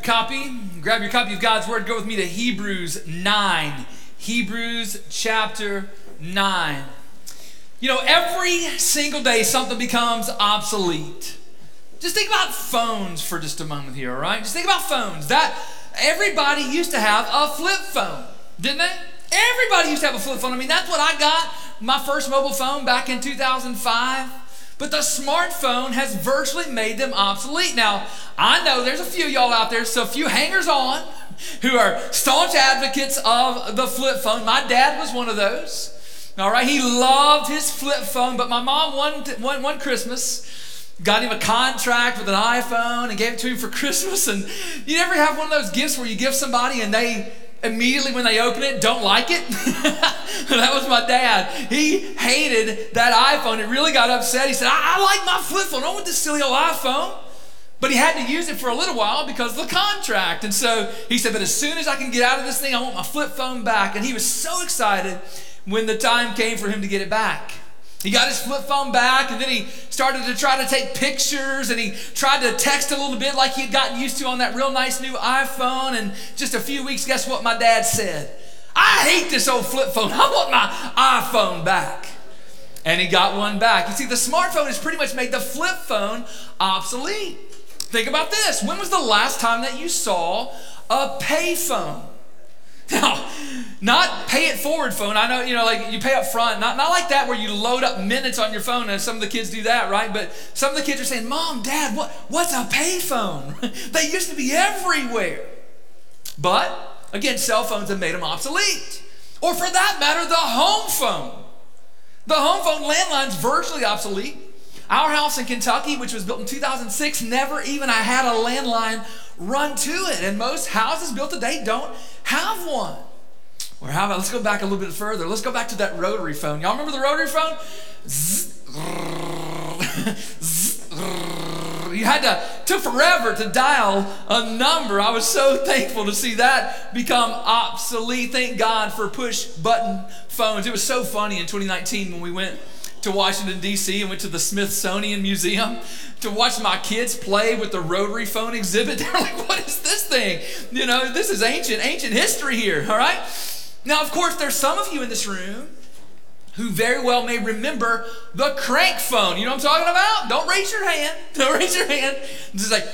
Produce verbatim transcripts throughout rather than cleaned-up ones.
copy, grab your copy of God's Word, go with me to Hebrews nine. Hebrews chapter nine. You know, every single day something becomes obsolete. Just think about phones for just a moment here, all right? Just think about phones. That everybody used to have a flip phone, didn't they? Everybody used to have a flip phone. I mean, that's what I got, my first mobile phone back in two thousand five. But the smartphone has virtually made them obsolete. Now, I know there's a few y'all out there, so a few hangers-on who are staunch advocates of the flip phone. My dad was one of those. All right, he loved his flip phone, but my mom one, one, one Christmas got him a contract with an iPhone and gave it to him for Christmas. And you never have one of those gifts where you give somebody and they immediately when they open it don't like it? That was my dad. He hated that iPhone. It really got upset. He said, I, I like my flip phone. I don't want this silly old iPhone. But he had to use it for a little while because of the contract. And so he said, but as soon as I can get out of this thing, I want my flip phone back. And he was so excited when the time came for him to get it back. He got his flip phone back, and then he started to try to take pictures, and he tried to text a little bit like he had gotten used to on that real nice new iPhone. And just a few weeks, guess what my dad said? I hate this old flip phone. I want my iPhone back. And he got one back. You see, the smartphone has pretty much made the flip phone obsolete. Think about this. When was the last time that you saw a pay phone? Now, not pay it forward phone. I know, you know, like you pay up front. Not, not like that where you load up minutes on your phone, and some of the kids do that, right? But some of the kids are saying, Mom, Dad, what, what's a pay phone? They used to be everywhere. But, again, cell phones have made them obsolete. Or for that matter, the home phone. The home phone landline's virtually obsolete. Our house in Kentucky, which was built in two thousand six, never even had a landline run to it. And most houses built today don't have one. Or how about, let's go back a little bit further. Let's go back to that rotary phone. Y'all remember the rotary phone? You had to, took forever to dial a number. I was so thankful to see that become obsolete. Thank God for push button phones. It was so funny in twenty nineteen when we went to Washington, D C and went to the Smithsonian Museum to watch my kids play with the rotary phone exhibit. They're like, what is this thing? You know, this is ancient, ancient history here, all right? Now, of course, there's some of you in this room who very well may remember the crank phone. You know what I'm talking about? Don't raise your hand. Don't raise your hand. It's just like,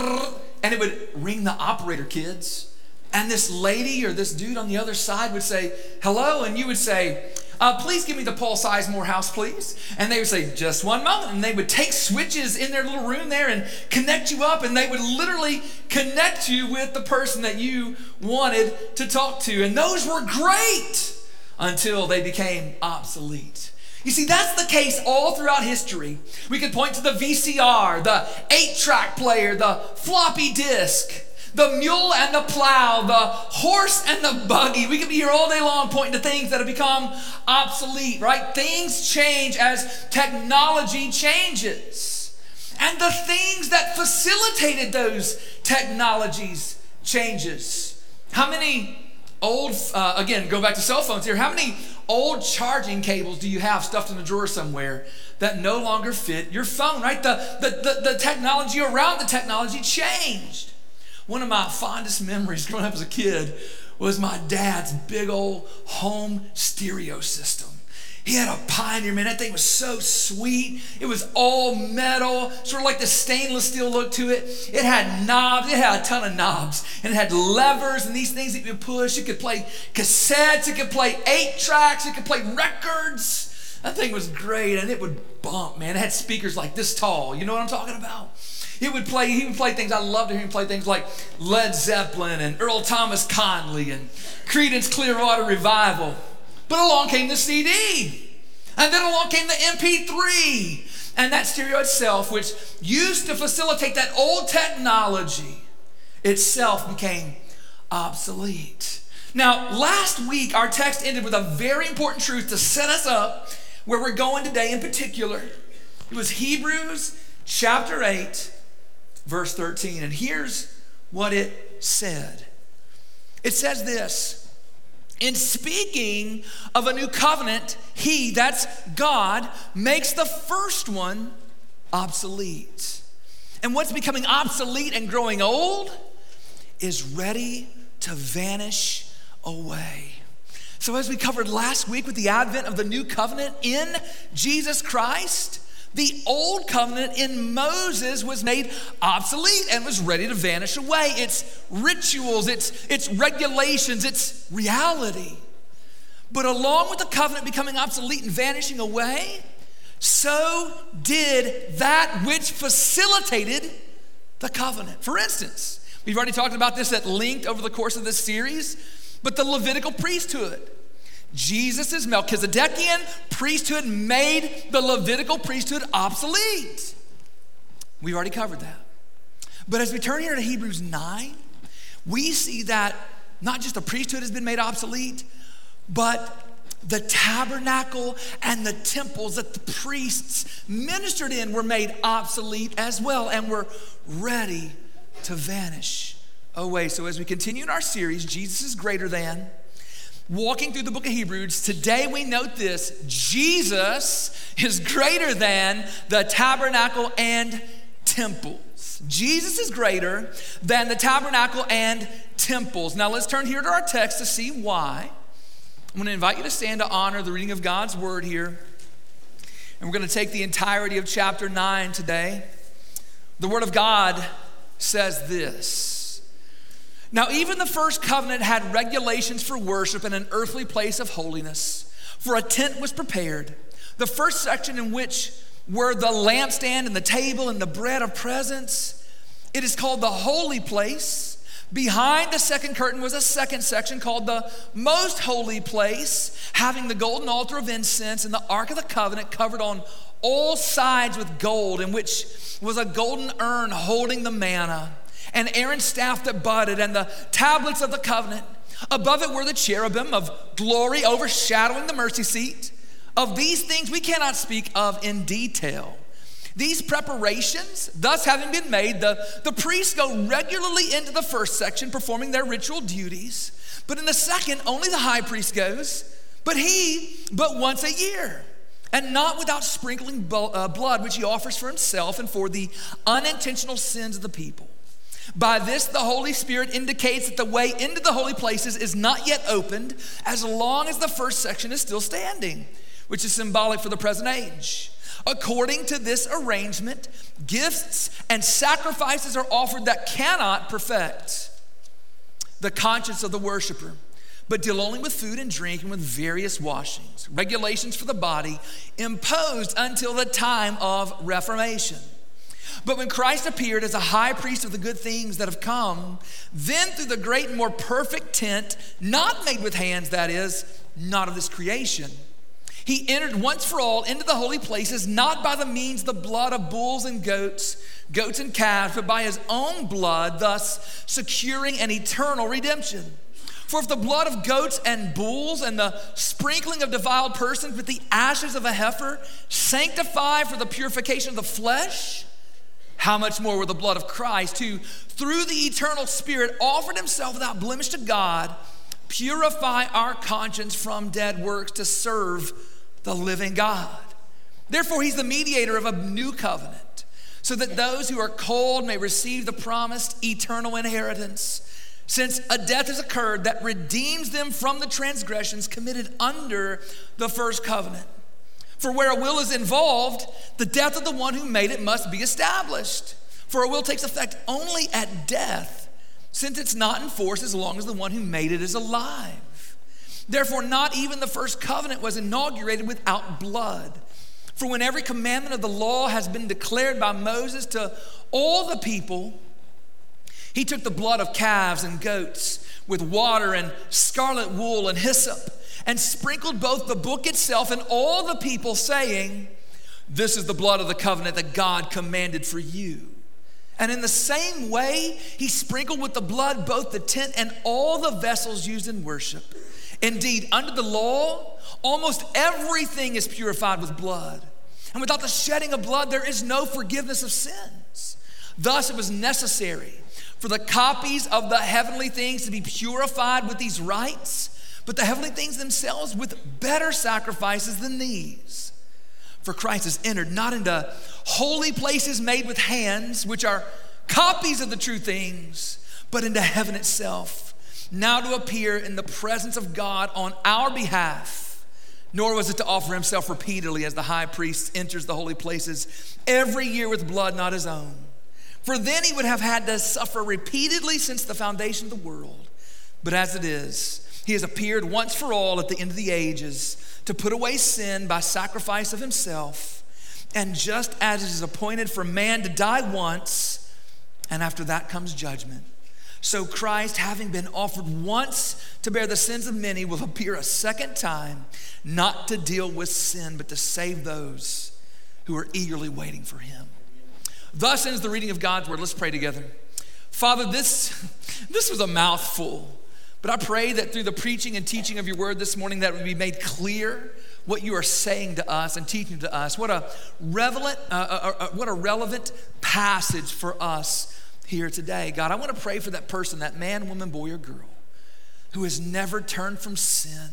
and it would ring the operator, kids. And this lady or this dude on the other side would say, hello, and you would say, Uh, please give me the Paul Sizemore house, please. And they would say, just one moment. And they would take switches in their little room there and connect you up. And they would literally connect you with the person that you wanted to talk to. And those were great until they became obsolete. You see, that's the case all throughout history. We could point to the V C R, the eight-track player, the floppy disk, the mule and the plow, the horse and the buggy. We could be here all day long pointing to things that have become obsolete, right? Things change as technology changes. And the things that facilitated those technologies changes. How many old, uh, again, go back to cell phones here. How many old charging cables do you have stuffed in a drawer somewhere that no longer fit your phone, right? The, the, the, the technology around the technology changed. One of my fondest memories growing up as a kid was my dad's big old home stereo system. He had a Pioneer, man. That thing was so sweet. It was all metal, sort of like the stainless steel look to it. It had knobs. It had a ton of knobs. And it had levers and these things that you could push. It could play cassettes. It could play eight tracks. It could play records. That thing was great, and it would bump, man. It had speakers like this tall. You know what I'm talking about? He would play, he would play things, I love to hear him play things like Led Zeppelin and Earl Thomas Conley and Creedence Clearwater Revival. But along came the C D. And then along came the M P three. And that stereo itself, which used to facilitate that old technology, itself became obsolete. Now, last week, our text ended with a very important truth to set us up where we're going today in particular. It was Hebrews chapter eight, verse thirteen, and here's what it said. It says this, in speaking of a new covenant, he, that's God, makes the first one obsolete. And what's becoming obsolete and growing old is ready to vanish away. So as we covered last week with the advent of the new covenant in Jesus Christ, the old covenant in Moses was made obsolete and was ready to vanish away. It's rituals, it's, it's regulations, it's reality. But along with the covenant becoming obsolete and vanishing away, so did that which facilitated the covenant. For instance, we've already talked about this at length over the course of this series, but the Levitical priesthood. Jesus' Melchizedekian priesthood made the Levitical priesthood obsolete. We already covered that. But as we turn here to Hebrews nine, we see that not just the priesthood has been made obsolete, but the tabernacle and the temples that the priests ministered in were made obsolete as well and were ready to vanish away. So as we continue in our series, Jesus is greater than, walking through the book of Hebrews, today we note this: Jesus is greater than the tabernacle and temples. Jesus is greater than the tabernacle and temples. Now let's turn here to our text to see why. I'm going to invite you to stand to honor the reading of God's word here. And we're going to take the entirety of chapter nine today. The word of God says this: Now even the first covenant had regulations for worship in an earthly place of holiness, for a tent was prepared. The first section, in which were the lampstand and the table and the bread of presence, it is called the holy place. Behind the second curtain was a second section called the most holy place, having the golden altar of incense and the ark of the covenant covered on all sides with gold, in which was a golden urn holding the manna, and Aaron's staff that budded, and the tablets of the covenant. Above it were the cherubim of glory overshadowing the mercy seat. Of these things we cannot speak of in detail. These preparations, thus having been made, the, the priests go regularly into the first section, performing their ritual duties. But in the second, only the high priest goes, but he but once a year, and not without sprinkling blood, which he offers for himself and for the unintentional sins of the people. By this, the Holy Spirit indicates that the way into the holy places is not yet opened, as long as the first section is still standing, which is symbolic for the present age. According to this arrangement, gifts and sacrifices are offered that cannot perfect the conscience of the worshiper, but deal only with food and drink and with various washings, regulations for the body imposed until the time of Reformation. But when Christ appeared as a high priest of the good things that have come, then through the great and more perfect tent, not made with hands, that is, not of this creation, he entered once for all into the holy places, not by the means of the blood of bulls and goats, goats and calves, but by his own blood, thus securing an eternal redemption. For if the blood of goats and bulls and the sprinkling of defiled persons with the ashes of a heifer sanctify for the purification of the flesh, how much more will the blood of Christ, who through the eternal Spirit offered himself without blemish to God, purify our conscience from dead works to serve the living God. Therefore, he's the mediator of a new covenant, so that those who are called may receive the promised eternal inheritance, since a death has occurred that redeems them from the transgressions committed under the first covenant. For where a will is involved, the death of the one who made it must be established. For a will takes effect only at death, since it's not in force as long as the one who made it is alive. Therefore, not even the first covenant was inaugurated without blood. For when every commandment of the law has been declared by Moses to all the people, he took the blood of calves and goats with water and scarlet wool and hyssop, and sprinkled both the book itself and all the people, saying, "This is the blood of the covenant that God commanded for you." And in the same way, he sprinkled with the blood both the tent and all the vessels used in worship. Indeed, under the law, almost everything is purified with blood. And without the shedding of blood, there is no forgiveness of sins. Thus, it was necessary for the copies of the heavenly things to be purified with these rites, but the heavenly things themselves with better sacrifices than these. For Christ has entered not into holy places made with hands, which are copies of the true things, but into heaven itself, now to appear in the presence of God on our behalf. Nor was it to offer himself repeatedly as the high priest enters the holy places every year with blood not his own. For then he would have had to suffer repeatedly since the foundation of the world. But as it is, he has appeared once for all at the end of the ages to put away sin by sacrifice of himself. And just as it is appointed for man to die once, and after that comes judgment, so Christ, having been offered once to bear the sins of many, will appear a second time, not to deal with sin, but to save those who are eagerly waiting for him. Thus ends the reading of God's word. Let's pray together. Father, this, this was a mouthful, but I pray that through the preaching and teaching of your word this morning, that it would be made clear what you are saying to us and teaching to us. What a relevant, uh, uh, uh, what a relevant passage for us here today. God, I want to pray for that person, that man, woman, boy, or girl who has never turned from sin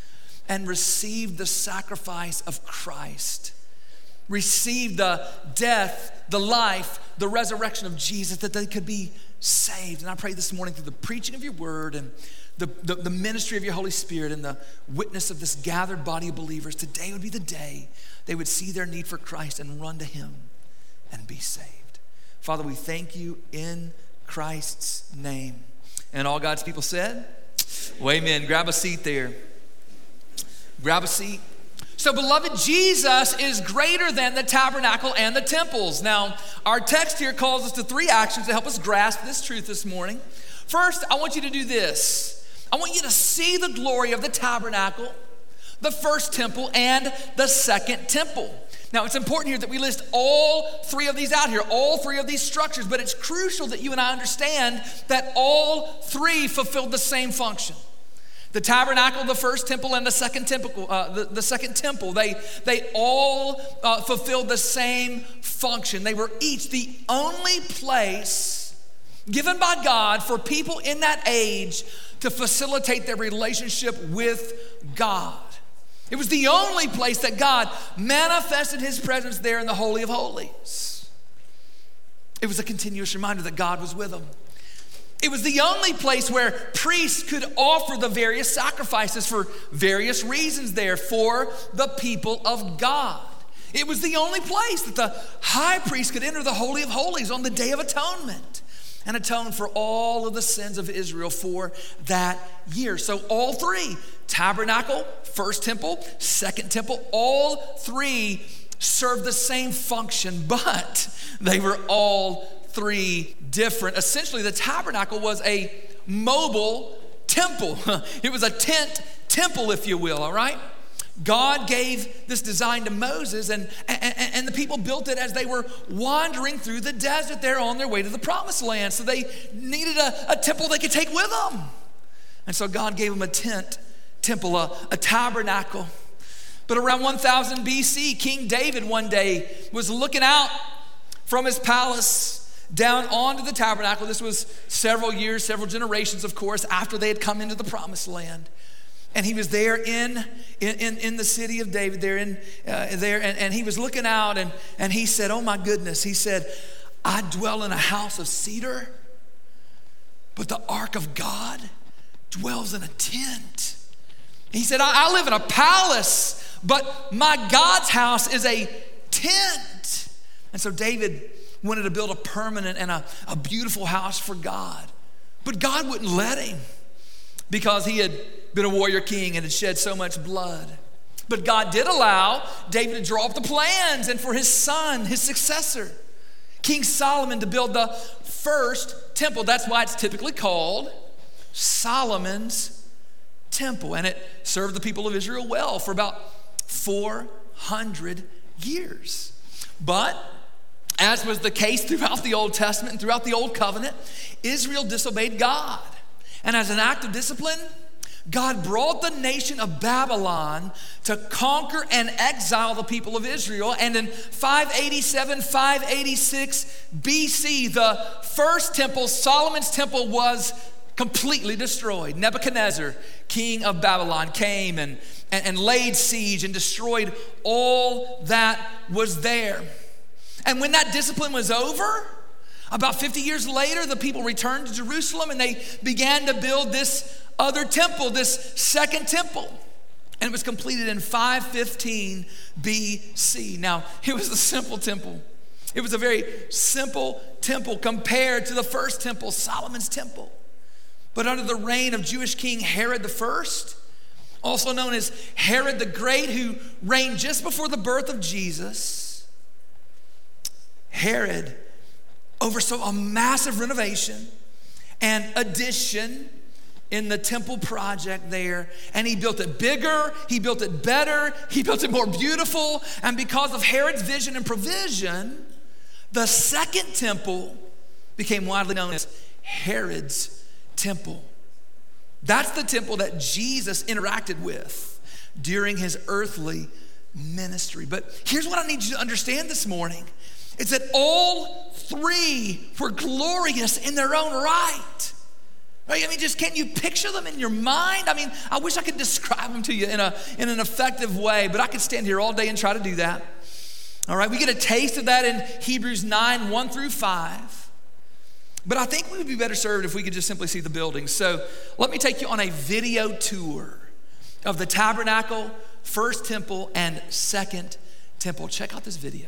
and received the sacrifice of Christ, received the death, the life, the resurrection of Jesus, that they could be saved. And I pray this morning through the preaching of your word and the, the, the ministry of your Holy Spirit and the witness of this gathered body of believers, today would be the day they would see their need for Christ and run to him and be saved. Father, we thank you in Christ's name. And all God's people said, well, amen. Grab a seat there. Grab a seat. So, beloved, Jesus is greater than the tabernacle and the temples. Now, our text here calls us to three actions to help us grasp this truth this morning. First, I want you to do this. I want you to see the glory of the tabernacle, the first temple, and the second temple. Now, it's important here that we list all three of these out here, all three of these structures, but it's crucial that you and I understand that all three fulfilled the same function. The tabernacle, the first temple, and the second temple, uh, the, the second temple, they, they all uh, fulfilled the same function. They were each the only place given by God for people in that age to facilitate their relationship with God. It was the only place that God manifested his presence there in the Holy of Holies. It was a continuous reminder that God was with them. It was the only place where priests could offer the various sacrifices for various reasons there for the people of God. It was the only place that the high priest could enter the Holy of Holies on the Day of Atonement and atone for all of the sins of Israel for that year. So all three, tabernacle, first temple, second temple, all three served the same function, but they were all three different. Essentially, the tabernacle was a mobile temple. It was a tent temple, if you will, all right? God gave this design to Moses, and, and, and the people built it as they were wandering through the desert there on their way to the promised land. So they needed a, a temple they could take with them. And so God gave them a tent temple, a, a tabernacle. But around one thousand B C, King David one day was looking out from his palace down onto the tabernacle. This was several years, several generations, of course, after they had come into the promised land. And he was there in in, in, in the city of David, there in uh, there, and, and he was looking out, and, and he said, oh my goodness, he said, I dwell in a house of cedar, but the ark of God dwells in a tent. He said, I, I live in a palace, but my God's house is a tent. And so David wanted to build a permanent and a, a beautiful house for God. But God wouldn't let him because he had been a warrior king and had shed so much blood. But God did allow David to draw up the plans and for his son, his successor, King Solomon, to build the first temple. That's why it's typically called Solomon's temple. And it served the people of Israel well for about four hundred years. But as was the case throughout the Old Testament and throughout the Old Covenant, Israel disobeyed God. And as an act of discipline, God brought the nation of Babylon to conquer and exile the people of Israel. And in five eighty-seven, five eighty-six B C, the first temple, Solomon's temple, was completely destroyed. Nebuchadnezzar, king of Babylon, came and, and, and laid siege and destroyed all that was there. And when that discipline was over, About fifty years later, the people returned to Jerusalem and they began to build this other temple, this second temple. And it was completed in five fifteen B C. Now, it was a simple temple. It was a very simple temple compared to the first temple, Solomon's temple. But under the reign of Jewish King Herod the First, also known as Herod the Great, who reigned just before the birth of Jesus, Herod oversaw a massive renovation and addition in the temple project there. And he built it bigger, he built it better, he built it more beautiful. And because of Herod's vision and provision, the second temple became widely known as Herod's temple. That's the temple that Jesus interacted with during his earthly ministry. But here's what I need you to understand this morning. It's that all three were glorious in their own right. Right? I mean, just can you picture them in your mind? I mean, I wish I could describe them to you in a in an effective way, but I could stand here all day and try to do that. All right, we get a taste of that in Hebrews nine, one through five. But I think we would be better served if we could just simply see the buildings. So let me take you on a video tour of the tabernacle, first temple, and second temple. Check out this video.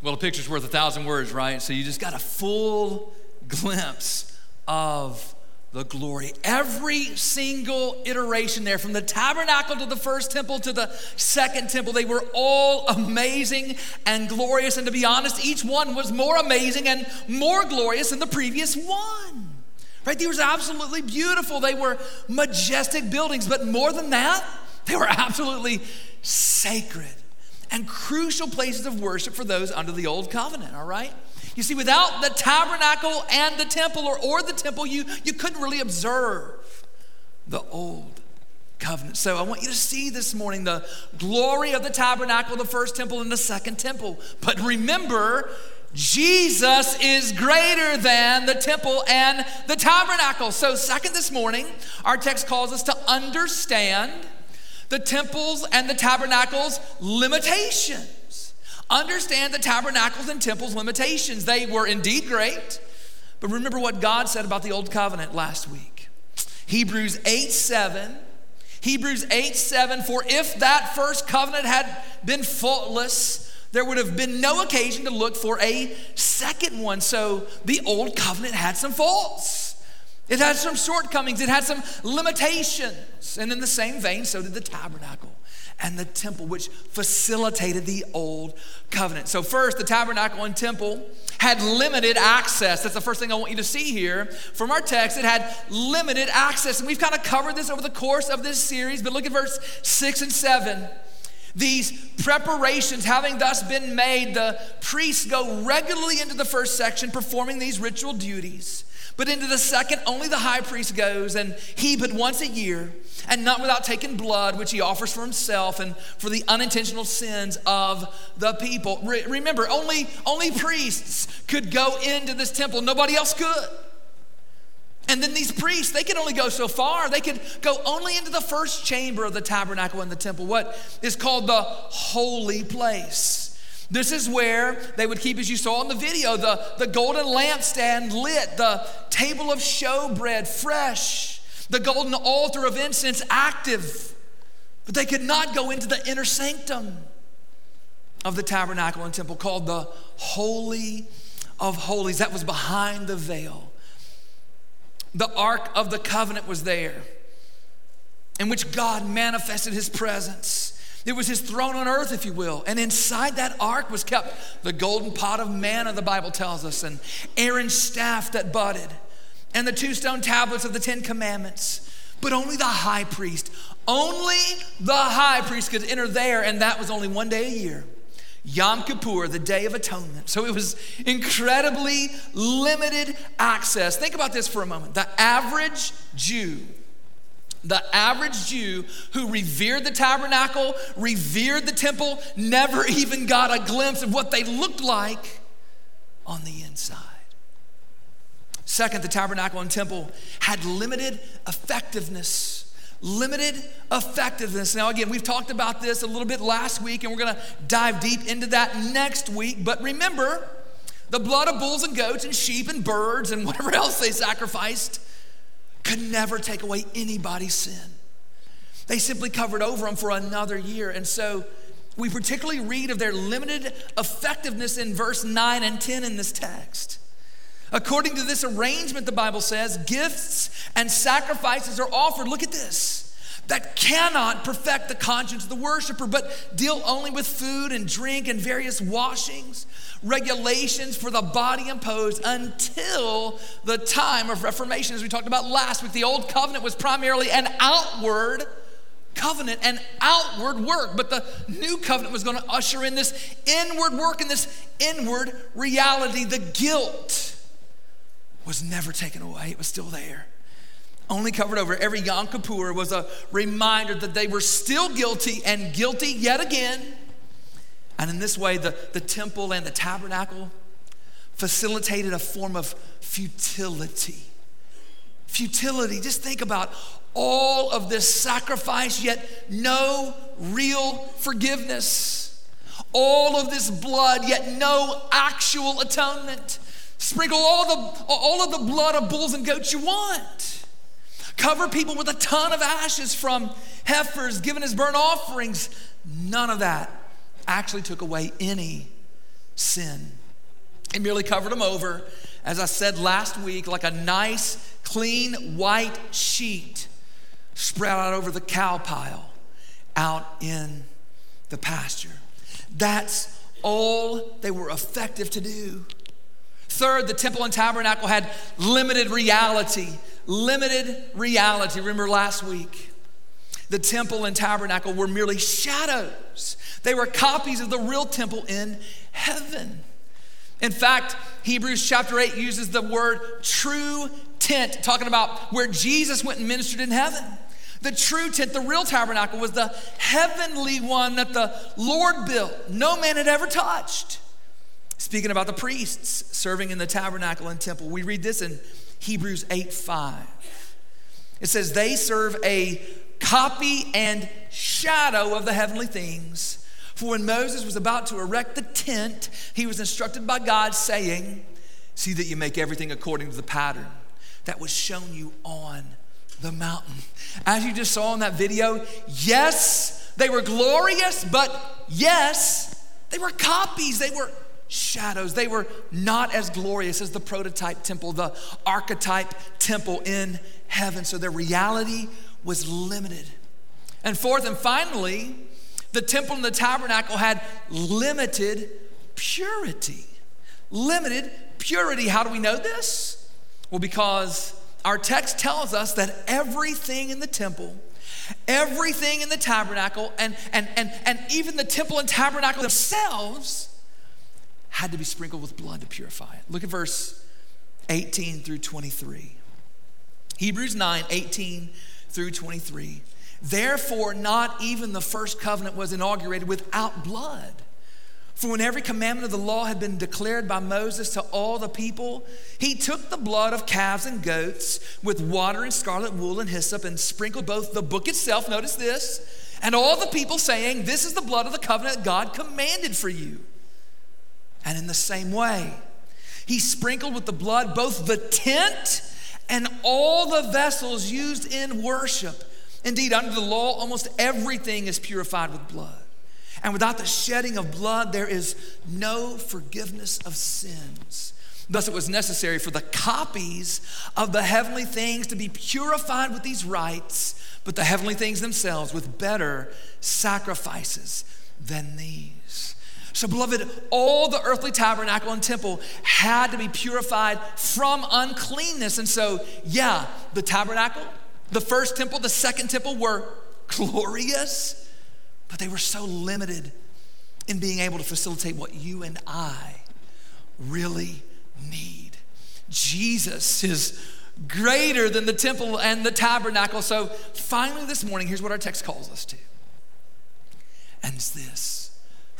Well, a picture's worth a thousand words, right? So you just got a full glimpse of the glory. Every single iteration there, from the tabernacle to the first temple to the second temple, they were all amazing and glorious. And to be honest, each one was more amazing and more glorious than the previous one. Right? They were absolutely beautiful. They were majestic buildings. But more than that, they were absolutely sacred and crucial places of worship for those under the old covenant, all right? You see, without the tabernacle and the temple, or, or the temple, you, you couldn't really observe the old covenant. So I want you to see this morning the glory of the tabernacle, the first temple, and the second temple. But remember, Jesus is greater than the temple and the tabernacle. So second this morning, our text calls us to understand the temples and the tabernacles' limitations. Understand the tabernacles and temples' limitations. They were indeed great, but remember what God said about the old covenant last week. Hebrews eight seven. Hebrews eight seven, for if that first covenant had been faultless, there would have been no occasion to look for a second one. So the old covenant had some faults. It had some shortcomings. It had some limitations. And in the same vein, so did the tabernacle and the temple, which facilitated the old covenant. So first, the tabernacle and temple had limited access. That's the first thing I want you to see here from our text. It had limited access. And we've kind of covered this over the course of this series, but look at verse six and seven. These preparations having thus been made, the priests go regularly into the first section performing these ritual duties. But into the second, only the high priest goes, and he but once a year, and not without taking blood, which he offers for himself and for the unintentional sins of the people. Re- remember, only, only priests could go into this temple. Nobody else could. And then these priests, they could only go so far. They could go only into the first chamber of the tabernacle and the temple, what is called the holy place. This is where they would keep, as you saw in the video, the, the golden lampstand lit, the table of showbread fresh, the golden altar of incense active. But they could not go into the inner sanctum of the tabernacle and temple, called the Holy of Holies. That was behind the veil. The Ark of the Covenant was there, in which God manifested his presence. It was his throne on earth, if you will. And inside that ark was kept the golden pot of manna, the Bible tells us, and Aaron's staff that budded, and the two stone tablets of the Ten Commandments. But only the high priest, only the high priest could enter there, and that was only one day a year. Yom Kippur, the Day of Atonement. So it was incredibly limited access. Think about this for a moment. The average Jew, the average Jew who revered the tabernacle, revered the temple, never even got a glimpse of what they looked like on the inside. Second, the tabernacle and temple had limited effectiveness. Limited effectiveness. Now again, we've talked about this a little bit last week, and we're going to dive deep into that next week. But remember, the blood of bulls and goats and sheep and birds and whatever else they sacrificed could never take away anybody's sin. They simply covered over them for another year. And so we particularly read of their limited effectiveness in verse nine and ten in this text. According to this arrangement, the Bible says, gifts and sacrifices are offered, look at this, that cannot perfect the conscience of the worshiper, but deal only with food and drink and various washings, regulations for the body imposed until the time of Reformation. As we talked about last week, the old covenant was primarily an outward covenant, an outward work, but the new covenant was going to usher in this inward work and this inward reality. The guilt was never taken away. It was still there. Only covered over. Every Yom Kippur was a reminder that they were still guilty and guilty yet again. And in this way, the, the temple and the tabernacle facilitated a form of futility. Futility. Just think about all of this sacrifice, yet no real forgiveness. All of this blood, yet no actual atonement. Sprinkle all the all of the blood of bulls and goats you want. Cover people with a ton of ashes from heifers given as burnt offerings. None of that actually took away any sin. It merely covered them over, as I said last week, like a nice, clean, white sheet spread out over the cow pile out in the pasture. That's all they were effective to do. Third, the temple and tabernacle had limited reality. Limited reality. Remember last week, the temple and tabernacle were merely shadows. They were copies of the real temple in heaven. In fact, Hebrews chapter eight uses the word true tent, talking about where Jesus went and ministered in heaven. The true tent, the real tabernacle, was the heavenly one that the Lord built. No man had ever touched. Speaking about the priests serving in the tabernacle and temple, we read this in Hebrews eight five. It says, they serve a copy and shadow of the heavenly things. For when Moses was about to erect the tent, he was instructed by God, saying, see that you make everything according to the pattern that was shown you on the mountain. As you just saw in that video, yes, they were glorious, but yes, they were copies. They were shadows. They were not as glorious as the prototype temple, the archetype temple in heaven. So their reality was limited. And fourth and finally, the temple and the tabernacle had limited purity. Limited purity. How do we know this? Well, because our text tells us that everything in the temple, everything in the tabernacle, and, and, and, and even the temple and tabernacle themselves had to be sprinkled with blood to purify it. Look at verse eighteen through twenty-three. Hebrews nine, eighteen through twenty-three. Therefore, not even the first covenant was inaugurated without blood. For when every commandment of the law had been declared by Moses to all the people, he took the blood of calves and goats with water and scarlet wool and hyssop and sprinkled both the book itself, notice this, and all the people, saying, this is the blood of the covenant God commanded for you. And in the same way, he sprinkled with the blood both the tent and all the vessels used in worship. Indeed, under the law, almost everything is purified with blood. And without the shedding of blood, there is no forgiveness of sins. Thus, it was necessary for the copies of the heavenly things to be purified with these rites, but the heavenly things themselves with better sacrifices than these. So, beloved, all the earthly tabernacle and temple had to be purified from uncleanness. And so, yeah, the tabernacle, the first temple, the second temple were glorious, but they were so limited in being able to facilitate what you and I really need. Jesus is greater than the temple and the tabernacle. So finally this morning, here's what our text calls us to. And it's this: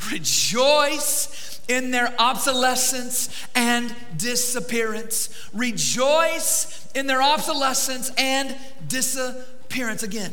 rejoice in their obsolescence and disappearance. Rejoice in their obsolescence and disappearance. Again,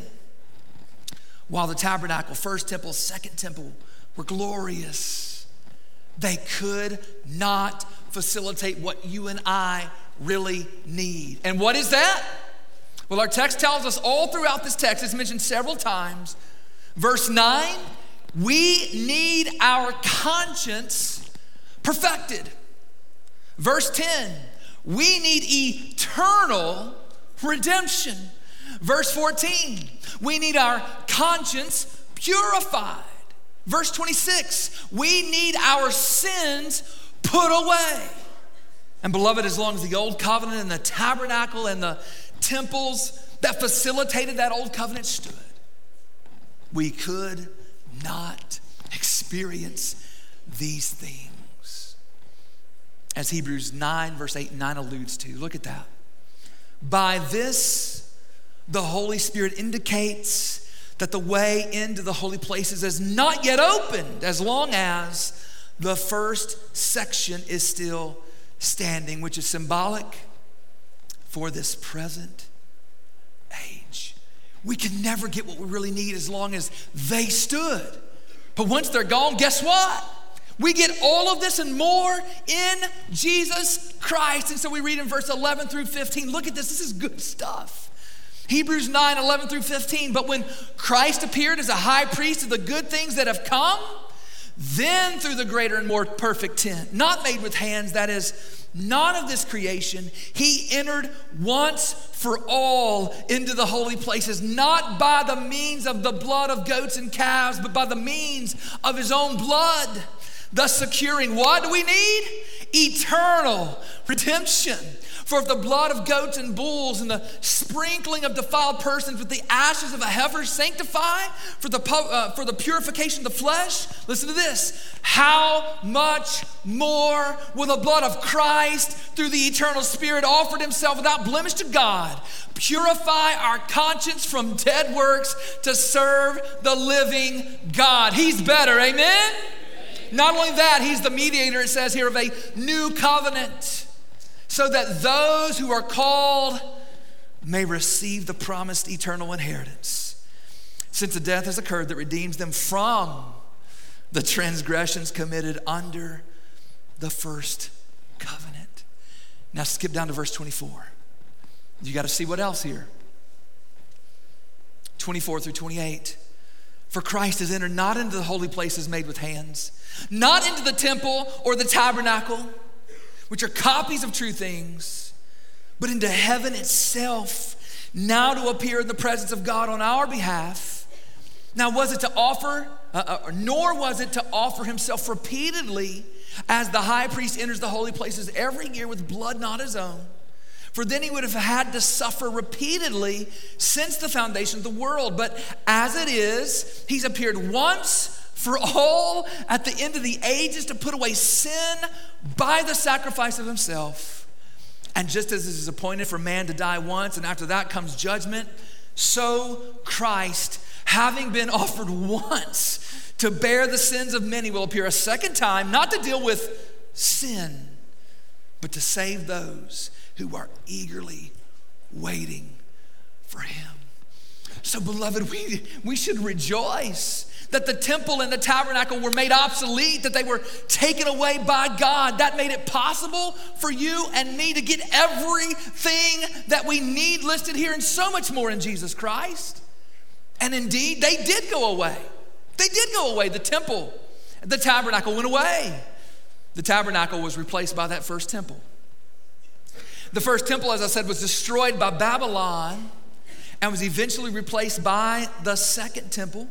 while the tabernacle, first temple, second temple were glorious, they could not facilitate what you and I really need. And what is that? Well, our text tells us all throughout this text, it's mentioned several times. Verse nine, we need our conscience perfected. Verse ten, we need eternal redemption. Verse fourteen, we need our conscience purified. Verse twenty-six, we need our sins put away. And beloved, as long as the old covenant and the tabernacle and the temples that facilitated that old covenant stood, we could not experience these things. As Hebrews nine, verse eight and nine alludes to, look at that. By this, the Holy Spirit indicates that the way into the holy places is not yet opened, as long as the first section is still standing, which is symbolic for this present age. We can never get what we really need as long as they stood. But once they're gone, guess what? We get all of this and more in Jesus Christ. And so we read in verse eleven through fifteen. Look at this. This is good stuff. Hebrews nine, eleven through fifteen. But when Christ appeared as a high priest of the good things that have come, Then through the greater and more perfect tent, not made with hands, that is, not of this creation, he entered once for all into the holy places, not by the means of the blood of goats and calves, but by the means of his own blood, thus securing, what do we need? Eternal redemption. For if the blood of goats and bulls and the sprinkling of defiled persons with the ashes of a heifer sanctify for the, uh, for the purification of the flesh, listen to this, how much more will the blood of Christ through the eternal Spirit offered himself without blemish to God, purify our conscience from dead works to serve the living God. He's better, amen? Not only that, he's the mediator, it says here, of a new covenant, so that those who are called may receive the promised eternal inheritance, since a death has occurred that redeems them from the transgressions committed under the first covenant. Now skip down to verse twenty-four. You got to see what else here. twenty-four through twenty-eight. For Christ has entered not into the holy places made with hands, not into the temple or the tabernacle, which are copies of true things, but into heaven itself, now to appear in the presence of God on our behalf. Now was it to offer, uh, uh, nor was it to offer himself repeatedly as the high priest enters the holy places every year with blood not his own. For then he would have had to suffer repeatedly since the foundation of the world. But as it is, he's appeared once for all at the end of the ages to put away sin by the sacrifice of himself. And just as it is appointed for man to die once, and after that comes judgment, so Christ, having been offered once to bear the sins of many, will appear a second time, not to deal with sin, but to save those who are eagerly waiting for him. So beloved, we, we should rejoice that the temple and the tabernacle were made obsolete, that they were taken away by God. That made it possible for you and me to get everything that we need listed here and so much more in Jesus Christ. And indeed, they did go away. They did go away. The temple, the tabernacle went away. The tabernacle was replaced by that first temple. The first temple, as I said, was destroyed by Babylon and was eventually replaced by the second temple.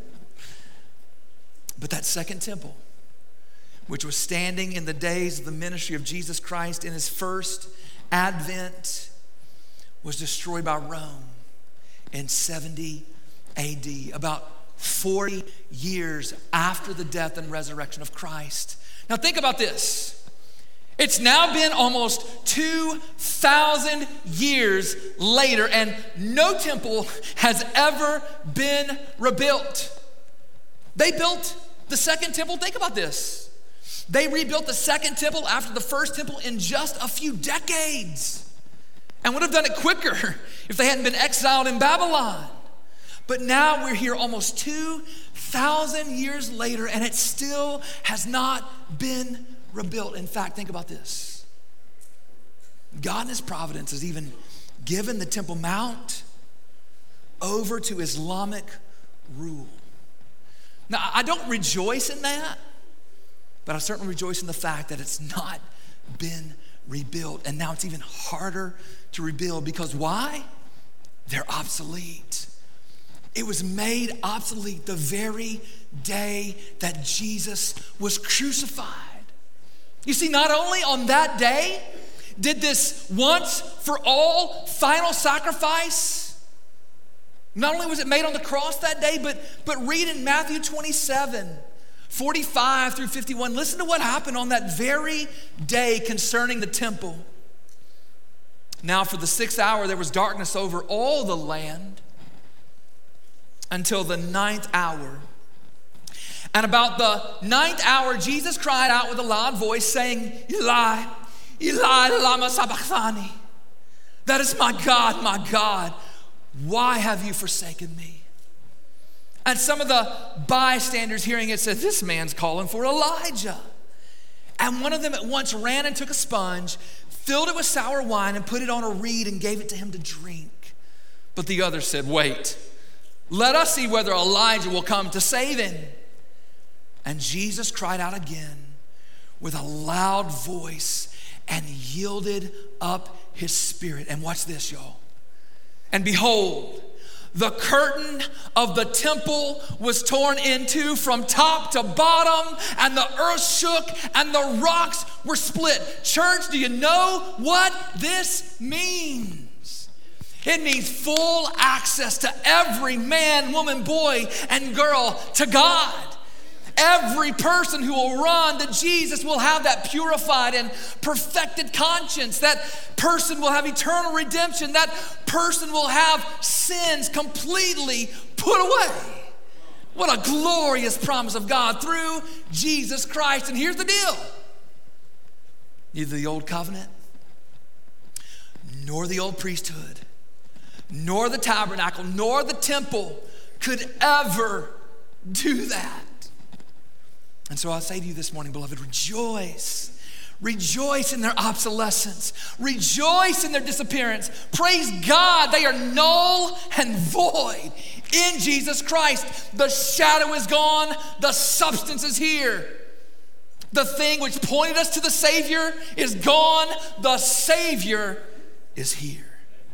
But that second temple, which was standing in the days of the ministry of Jesus Christ in his first advent, was destroyed by Rome in seventy A D, about forty years after the death and resurrection of Christ. Now think about this. It's now been almost two thousand years later, and no temple has ever been rebuilt. They built the second temple. Think about this. They rebuilt the second temple after the first temple in just a few decades, and would have done it quicker if they hadn't been exiled in Babylon. But now we're here almost two thousand years later, and it still has not been rebuilt. In fact, think about this. God in his providence has even given the Temple Mount over to Islamic rule. Now, I don't rejoice in that, but I certainly rejoice in the fact that it's not been rebuilt. And now it's even harder to rebuild because why? They're obsolete. It was made obsolete the very day that Jesus was crucified. You see, not only on that day did this once for all final sacrifice, not only was it made on the cross that day, but, but read in Matthew twenty-seven, forty-five through fifty-one. Listen to what happened on that very day concerning the temple. Now for the sixth hour there was darkness over all the land until the ninth hour. And about the ninth hour, Jesus cried out with a loud voice, saying, Eli, Eli, lama sabachthani. That is my God, my God, why have you forsaken me? And some of the bystanders hearing it said, this man's calling for Elijah. And one of them at once ran and took a sponge, filled it with sour wine, and put it on a reed and gave it to him to drink. But the other said, wait, let us see whether Elijah will come to save him. And Jesus cried out again with a loud voice and yielded up his spirit. And watch this, y'all. And behold, the curtain of the temple was torn in two from top to bottom, and the earth shook and the rocks were split. Church, do you know what this means? It means full access to every man, woman, boy, and girl to God. Every person who will run to Jesus will have that purified and perfected conscience. That person will have eternal redemption. That person will have sins completely put away. What a glorious promise of God through Jesus Christ. And here's the deal. Neither the old covenant, nor the old priesthood, nor the tabernacle, nor the temple could ever do that. And so I say to you this morning, beloved, rejoice. Rejoice in their obsolescence. Rejoice in their disappearance. Praise God, they are null and void in Jesus Christ. The shadow is gone. The substance is here. The thing which pointed us to the Savior is gone. The Savior is here.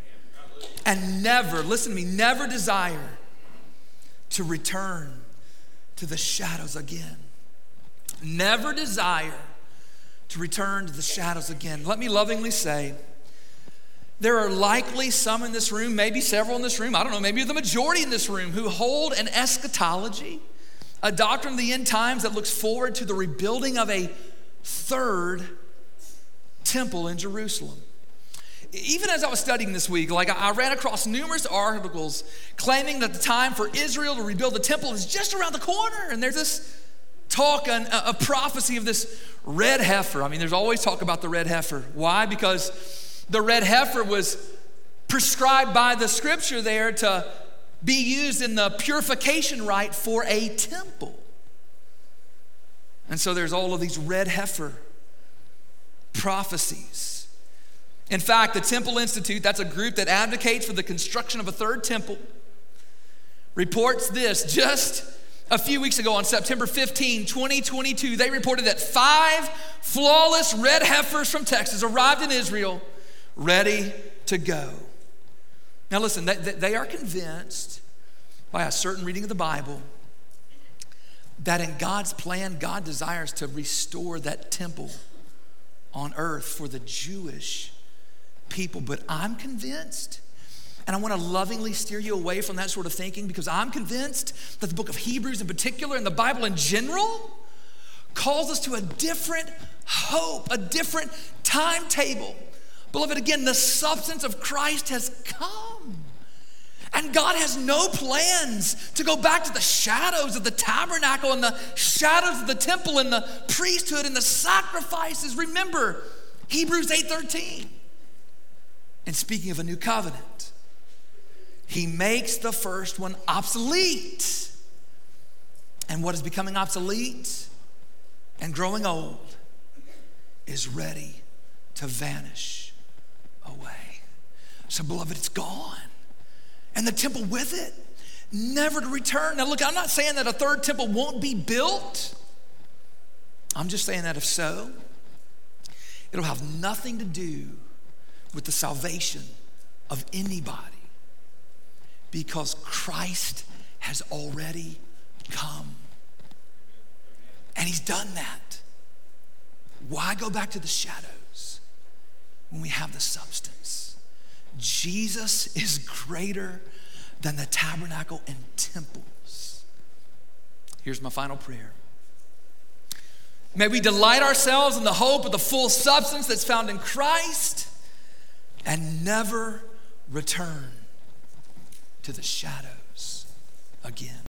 And never, listen to me, never desire to return to the shadows again. Never desire to return to the shadows again. Let me lovingly say, there are likely some in this room, maybe several in this room, I don't know, maybe the majority in this room, who hold an eschatology, a doctrine of the end times that looks forward to the rebuilding of a third temple in Jerusalem. Even as I was studying this week, like I ran across numerous articles claiming that the time for Israel to rebuild the temple is just around the corner, and there's this talk, and a prophecy of this red heifer. I mean, there's always talk about the red heifer. Why? Because the red heifer was prescribed by the scripture there to be used in the purification rite for a temple. And so there's all of these red heifer prophecies. In fact, the Temple Institute, that's a group that advocates for the construction of a third temple, reports this: just a few weeks ago on September fifteenth, twenty twenty-two, they reported that five flawless red heifers from Texas arrived in Israel ready to go. Now listen, they, they are convinced by a certain reading of the Bible that in God's plan, God desires to restore that temple on earth for the Jewish people. But I'm convinced, and I want to lovingly steer you away from that sort of thinking, because I'm convinced that the book of Hebrews in particular, and the Bible in general, calls us to a different hope, a different timetable. Beloved, again, the substance of Christ has come. And God has no plans to go back to the shadows of the tabernacle and the shadows of the temple and the priesthood and the sacrifices. Remember Hebrews eight thirteen. And speaking of a new covenant, he makes the first one obsolete. And what is becoming obsolete and growing old is ready to vanish away. So, beloved, it's gone. And the temple with it, never to return. Now, look, I'm not saying that a third temple won't be built. I'm just saying that if so, it'll have nothing to do with the salvation of anybody, because Christ has already come. And he's done that. Why go back to the shadows when we have the substance? Jesus is greater than the tabernacle and temples. Here's my final prayer. May we delight ourselves in the hope of the full substance that's found in Christ and never return to the shadows again.